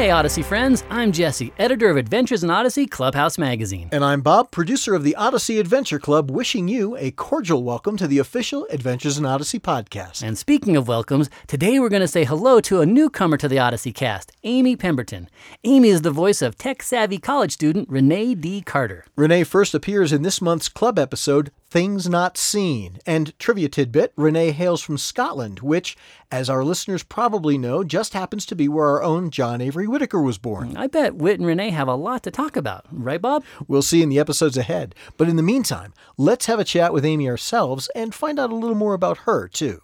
G'day, Odyssey friends. I'm Jesse, editor of Adventures in Odyssey Clubhouse Magazine. And I'm Bob, producer of the Odyssey Adventure Club, wishing you a cordial welcome to the official Adventures in Odyssey podcast. And speaking of welcomes, today we're going to say hello to a newcomer to the Odyssey cast, Amy Pemberton. Amy is the voice of tech-savvy college student Renee D. Carter. Renee first appears in this month's club episode, Things Not Seen. And trivia tidbit, Renee hails from Scotland, which, as our listeners probably know, just happens to be where our own John Avery Whittaker was born. I bet Whit and Renee have a lot to talk about. Right, Bob? We'll see in the episodes ahead. But in the meantime, let's have a chat with Amy ourselves and find out a little more about her, too.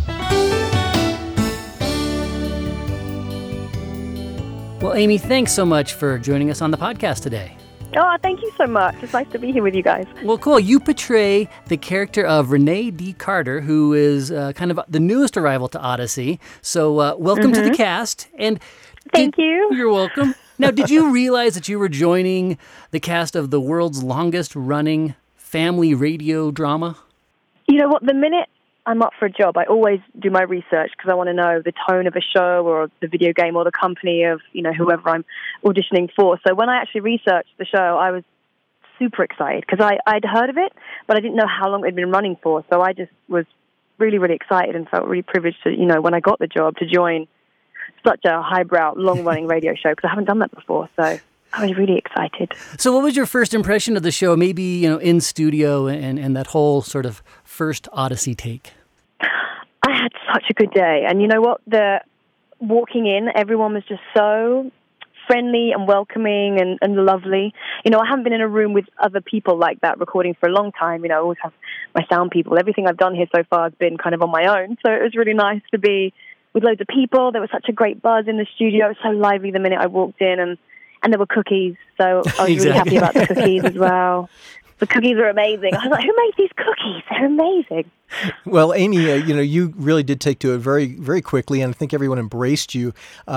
Well, Amy, thanks so much for joining us on the podcast today. Oh, thank you so much. It's nice to be here with you guys. Well, cool. You portray the character of Renee D. Carter, who is kind of the newest arrival to Odyssey. So welcome to the cast. And Thank you. You're welcome. Now, did you realize that you were joining the cast of the world's longest running family radio drama? You know what? The minute I'm up for a job, I always do my research because I want to know the tone of a show or the video game or the company of, whoever I'm auditioning for. So when I actually researched the show, I was super excited because I'd heard of it, but I didn't know how long it had been running for. So I just was really, really excited and felt really privileged to, when I got the job, to join such a highbrow, long-running radio show because I haven't done that before. So I was really excited. So what was your first impression of the show, maybe, in studio and that whole sort of first Odyssey take? I had such a good day. And you know what? Walking in, everyone was just so friendly and welcoming and lovely. I haven't been in a room with other people like that recording for a long time. I always have my sound people. Everything I've done here so far has been kind of on my own. So it was really nice to be with loads of people. There was such a great buzz in the studio. It was so lively the minute I walked in, and there were cookies. So I was really happy about the cookies as well. The cookies are amazing. I was like, who made these cookies? They're amazing. Well, Amy, you really did take to it very, very quickly, and I think everyone embraced you.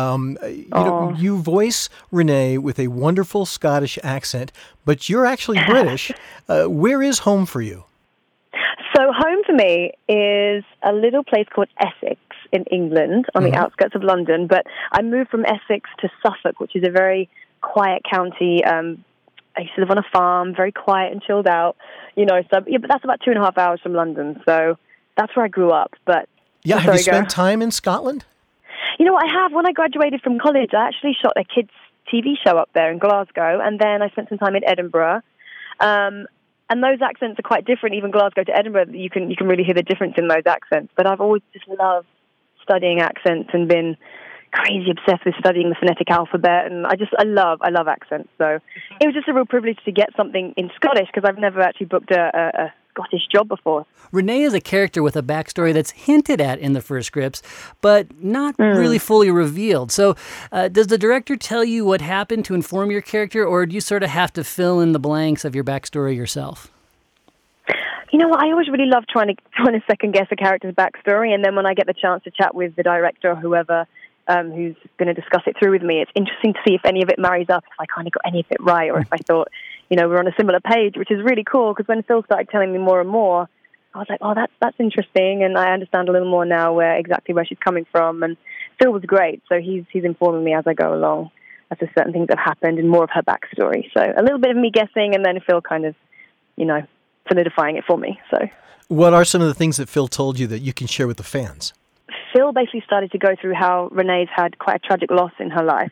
You voice Renee with a wonderful Scottish accent, but you're actually British. Where is home for you? So home for me is a little place called Essex in England, on the outskirts of London. But I moved from Essex to Suffolk, which is a very quiet county. I used to live on a farm, very quiet and chilled out, but that's about 2.5 hours from London. So that's where I grew up. But yeah, have you spent time in Scotland? I have. When I graduated from college, I actually shot a kids' TV show up there in Glasgow, and then I spent some time in Edinburgh. And those accents are quite different, even Glasgow to Edinburgh. You can really hear the difference in those accents. But I've always just loved studying accents and been crazy obsessed with studying the phonetic alphabet, and I love accents. So it was just a real privilege to get something in Scottish because I've never actually booked a Scottish job before. Renee is a character with a backstory that's hinted at in the first scripts, but not really fully revealed. So does the director tell you what happened to inform your character, or do you sort of have to fill in the blanks of your backstory yourself? You know what? I always really love trying to second guess a character's backstory, and then when I get the chance to chat with the director or whoever who's going to discuss it through with me, it's interesting to see if any of it marries up, if I kind of got any of it right, or if I thought, we're on a similar page, which is really cool, because when Phil started telling me more and more, I was like, oh, that's interesting, and I understand a little more now exactly where she's coming from, and Phil was great, so he's informing me as I go along as to certain things that have happened and more of her backstory. So a little bit of me guessing, and then Phil kind of, solidifying it for me. So, what are some of the things that Phil told you that you can share with the fans? Phil basically started to go through how Renee's had quite a tragic loss in her life,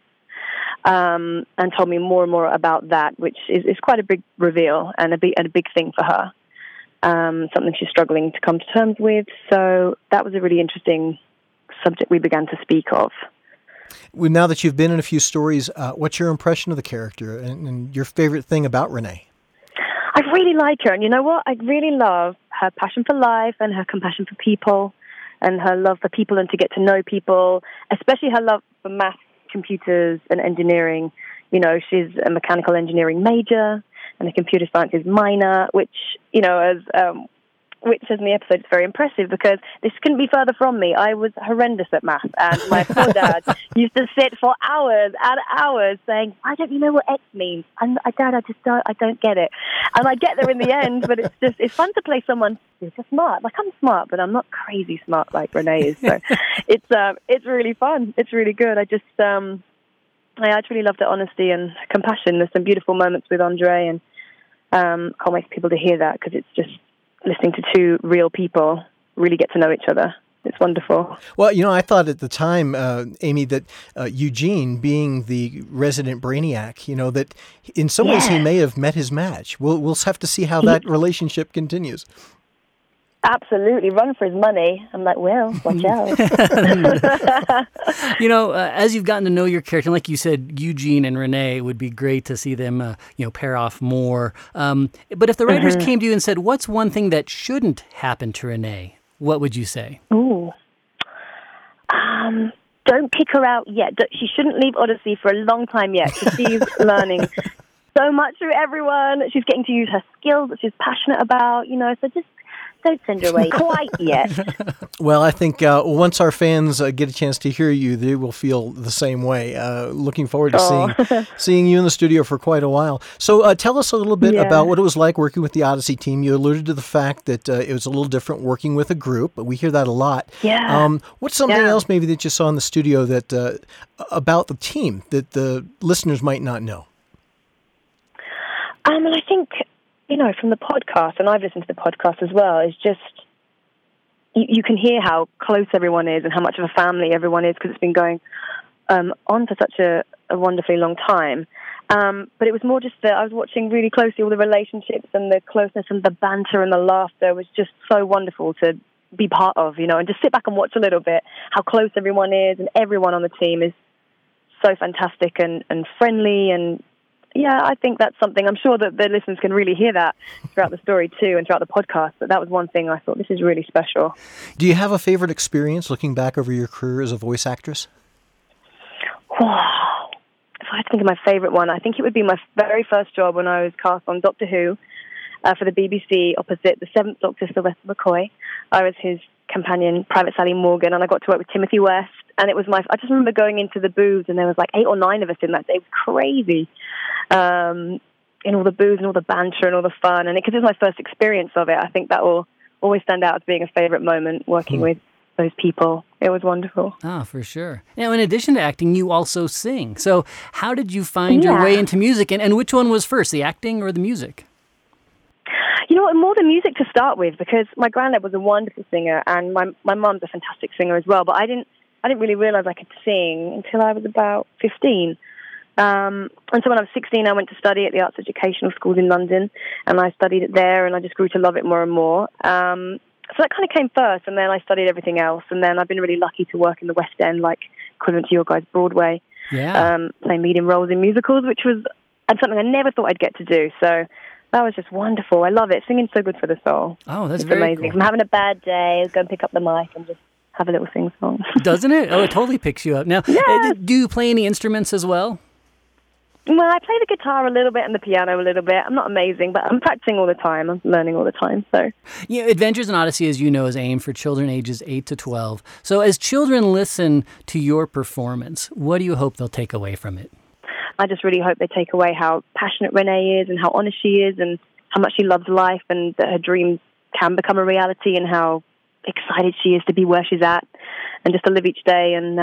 and told me more and more about that, which is quite a big reveal and a big thing for her, something she's struggling to come to terms with. So that was a really interesting subject we began to speak of. Well, now that you've been in a few stories, what's your impression of the character and your favorite thing about Renee? I really like her, and you know what? I really love her passion for life and her compassion for people, and her love for people and to get to know people, especially her love for math, computers, and engineering. She's a mechanical engineering major and a computer sciences minor, which, as Whit says in the episode, it's very impressive because this couldn't be further from me. I was horrendous at math, and my poor dad used to sit for hours and hours saying, "Why don't you know what X means?" And Dad, I don't get it. And I get there in the end, but it's fun to play someone who's just smart. Like, I'm smart, but I'm not crazy smart like Renee is. So it's really fun. It's really good. I just really loved the honesty and compassion. There's some beautiful moments with Andre, and can't wait for people to hear that, because it's just listening to two real people really get to know each other. It's wonderful. Well, I thought at the time, Amy, that Eugene, being the resident brainiac, that in some ways he may have met his match. We'll have to see how that relationship continues. Absolutely. Run for his money. I'm like, well, watch out. As you've gotten to know your character, like you said, Eugene and Renee, it would be great to see them, pair off more. But if the writers came to you and said, what's one thing that shouldn't happen to Renee, what would you say? Ooh. Don't kick her out yet. She shouldn't leave Odyssey for a long time yet. She's learning so much from everyone. She's getting to use her skills that she's passionate about, so just don't send her away quite yet. Well, I think once our fans get a chance to hear you, they will feel the same way. Looking forward to seeing you in the studio for quite a while. So tell us a little bit about what it was like working with the Odyssey team. You alluded to the fact that it was a little different working with a group, but we hear that a lot. Yeah. What's something else maybe that you saw in the studio that about the team that the listeners might not know? I think, from the podcast, and I've listened to the podcast as well, is just you can hear how close everyone is and how much of a family everyone is, because it's been going on for such a wonderfully long time. But it was more just that I was watching really closely all the relationships and the closeness and the banter and the laughter was just so wonderful to be part of, and just sit back and watch a little bit how close everyone is, and everyone on the team is so fantastic and friendly. And yeah, I think that's something. I'm sure that the listeners can really hear that throughout the story too and throughout the podcast. But that was one thing I thought, this is really special. Do you have a favorite experience looking back over your career as a voice actress? Wow. If I had to think of my favorite one, I think it would be my very first job when I was cast on Doctor Who for the BBC opposite the 7th Doctor, Sylvester McCoy. I was his companion, Private Sally Morgan, and I got to work with Timothy West. And it was I just remember going into the booths, and there was like 8 or 9 of us in that day. It was crazy. In all the booths and all the banter and all the fun. And because it was my first experience of it, I think that will always stand out as being a favorite moment, working with those people. It was wonderful. Oh, for sure. Now, in addition to acting, you also sing. So how did you find your way into music? And which one was first, the acting or the music? You know what, more the music to start with, because my granddad was a wonderful singer, and my mum's a fantastic singer as well. But I didn't really realize I could sing until I was about 15. And so when I was 16, I went to study at the Arts Educational Schools in London, and I studied it there, and I just grew to love it more and more. So that kind of came first, and then I studied everything else. And then I've been really lucky to work in the West End, like equivalent to your guys' Broadway, playing leading roles in musicals, which was something I never thought I'd get to do. So that was just wonderful. I love it. Singing's so good for the soul. Oh, that's very amazing. Cool. If I'm having a bad day, I'll go and pick up the mic and just have a little sing-song. Doesn't it? Oh, it totally picks you up. Now, do you play any instruments as well? Well, I play the guitar a little bit and the piano a little bit. I'm not amazing, but I'm practicing all the time. I'm learning all the time. So, Adventures in Odyssey, as you know, is aimed for children ages 8 to 12. So as children listen to your performance, what do you hope they'll take away from it? I just really hope they take away how passionate Renee is and how honest she is and how much she loves life and that her dreams can become a reality and how excited she is to be where she's at and just to live each day and,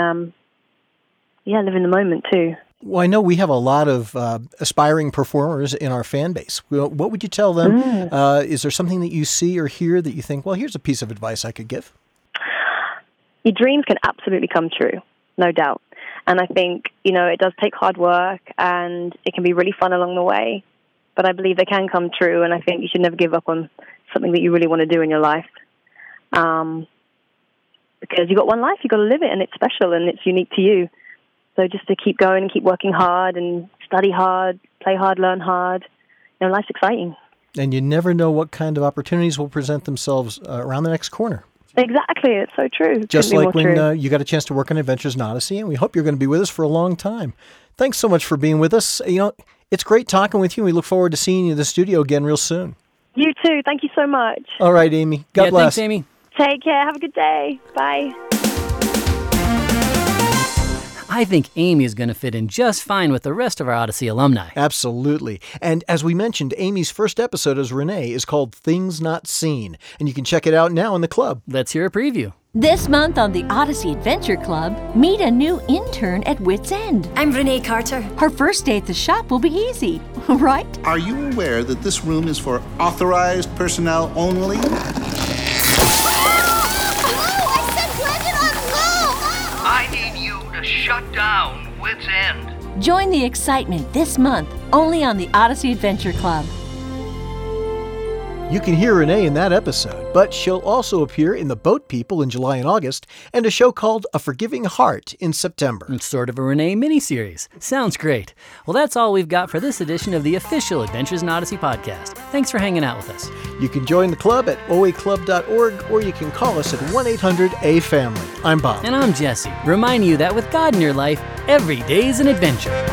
live in the moment too. Well, I know we have a lot of aspiring performers in our fan base. What would you tell them? Is there something that you see or hear that you think, well, here's a piece of advice I could give? Your dreams can absolutely come true, no doubt. And I think, it does take hard work and it can be really fun along the way. But I believe they can come true, and I think you should never give up on something that you really want to do in your life. Because you've got one life, you've got to live it, and it's special and it's unique to you. So just to keep going and keep working hard and study hard, play hard, learn hard. Life's exciting. And you never know what kind of opportunities will present themselves around the next corner. Exactly. It's so true. Just like when you got a chance to work on Adventures in Odyssey, and we hope you're going to be with us for a long time. Thanks so much for being with us. It's great talking with you, and we look forward to seeing you in the studio again real soon. You too. Thank you so much. All right, Amy. God bless. Thanks, Amy. Take care. Have a good day. Bye. I think Amy is going to fit in just fine with the rest of our Odyssey alumni. Absolutely. And as we mentioned, Amy's first episode as Renee is called Things Not Seen, and you can check it out now in the club. Let's hear a preview. This month on the Odyssey Adventure Club, meet a new intern at Wits End. I'm Renee Carter. Her first day at the shop will be easy, right? Are you aware that this room is for authorized personnel only? I need you to shut down Wits End. Join the excitement this month, only on the Odyssey Adventure Club. You can hear Renee in that episode, but she'll also appear in The Boat People in July and August, and a show called A Forgiving Heart in September. It's sort of a Renee miniseries. Sounds great. Well, that's all we've got for this edition of the official Adventures in Odyssey podcast. Thanks for hanging out with us. You can join the club at oaclub.org, or you can call us at 1-800-A-FAMILY. I'm Bob. And I'm Jesse, reminding you that with God in your life, every day's an adventure.